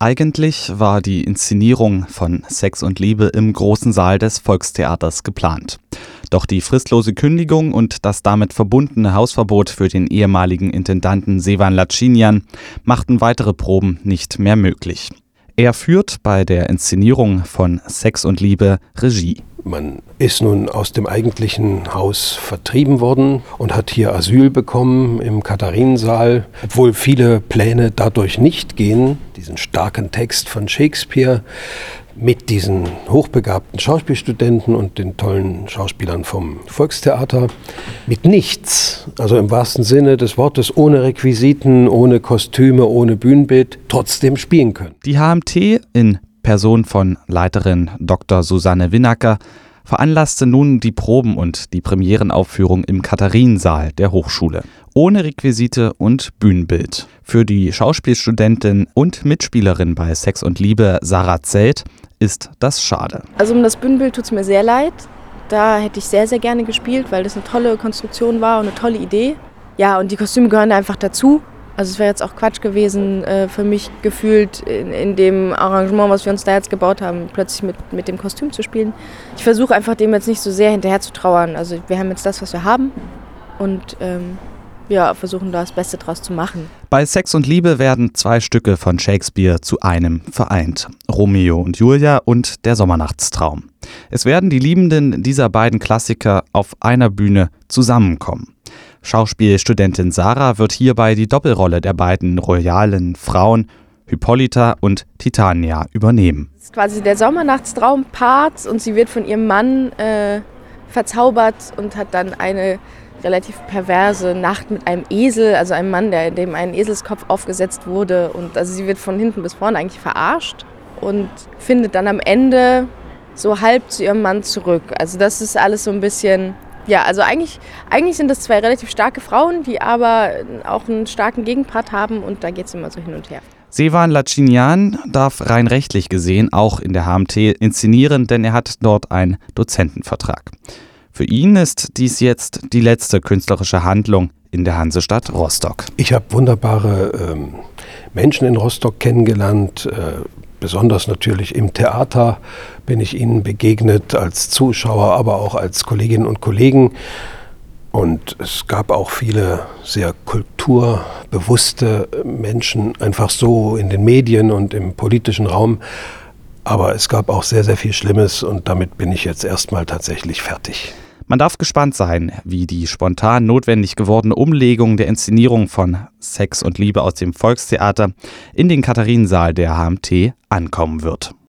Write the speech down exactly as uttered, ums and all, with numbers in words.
Eigentlich war die Inszenierung von Sex und Liebe im großen Saal des Volkstheaters geplant. Doch die fristlose Kündigung und das damit verbundene Hausverbot für den ehemaligen Intendanten Sevan Lacinian machten weitere Proben nicht mehr möglich. Er führt bei der Inszenierung von Sex und Liebe Regie. Man ist nun aus dem eigentlichen Haus vertrieben worden und hat hier Asyl bekommen im Katharinensaal, obwohl viele Pläne dadurch nicht gehen. Diesen starken Text von Shakespeare mit diesen hochbegabten Schauspielstudenten und den tollen Schauspielern vom Volkstheater, mit nichts, also im wahrsten Sinne des Wortes, ohne Requisiten, ohne Kostüme, ohne Bühnenbild, trotzdem spielen können. Die H M T in Person von Leiterin Doktor Susanne Winacker veranlasste nun die Proben und die Premierenaufführung im Katharinensaal der Hochschule. Ohne Requisite und Bühnenbild. Für die Schauspielstudentin und Mitspielerin bei Sex und Liebe, Sarah Zelt, ist das schade. Also um das Bühnenbild tut es mir sehr leid. Da hätte ich sehr, sehr gerne gespielt, weil das eine tolle Konstruktion war und eine tolle Idee. Ja, und die Kostüme gehören einfach dazu. Also es wäre jetzt auch Quatsch gewesen, äh, für mich gefühlt in, in dem Arrangement, was wir uns da jetzt gebaut haben, plötzlich mit, mit dem Kostüm zu spielen. Ich versuche einfach dem jetzt nicht so sehr hinterher zu trauern. Also wir haben jetzt das, was wir haben und ähm, ja, versuchen da das Beste draus zu machen. Bei Sex und Liebe werden zwei Stücke von Shakespeare zu einem vereint. Romeo und Julia und Der Sommernachtstraum. Es werden die Liebenden dieser beiden Klassiker auf einer Bühne zusammenkommen. Schauspielstudentin Sarah wird hierbei die Doppelrolle der beiden royalen Frauen Hippolyta und Titania übernehmen. Das ist quasi der Sommernachtstraum-Part und sie wird von ihrem Mann äh, verzaubert und hat dann eine relativ perverse Nacht mit einem Esel, also einem Mann, der, dem ein Eselskopf aufgesetzt wurde. Und also sie wird von hinten bis vorne eigentlich verarscht und findet dann am Ende so halb zu ihrem Mann zurück. Also das ist alles so ein bisschen... Ja, also eigentlich, eigentlich sind das zwei relativ starke Frauen, die aber auch einen starken Gegenpart haben und da geht es immer so hin und her. Sevan Lacinian darf rein rechtlich gesehen auch in der H M T inszenieren, denn er hat dort einen Dozentenvertrag. Für ihn ist dies jetzt die letzte künstlerische Handlung in der Hansestadt Rostock. Ich habe wunderbare ähm, Menschen in Rostock kennengelernt, äh, besonders natürlich im Theater bin ich ihnen begegnet, als Zuschauer, aber auch als Kolleginnen und Kollegen. Und es gab auch viele sehr kulturbewusste Menschen, einfach so in den Medien und im politischen Raum. Aber es gab auch sehr, sehr viel Schlimmes und damit bin ich jetzt erstmal tatsächlich fertig. Man darf gespannt sein, wie die spontan notwendig gewordene Umlegung der Inszenierung von Sex und Liebe aus dem Volkstheater in den Katharinensaal der H M T ankommen wird.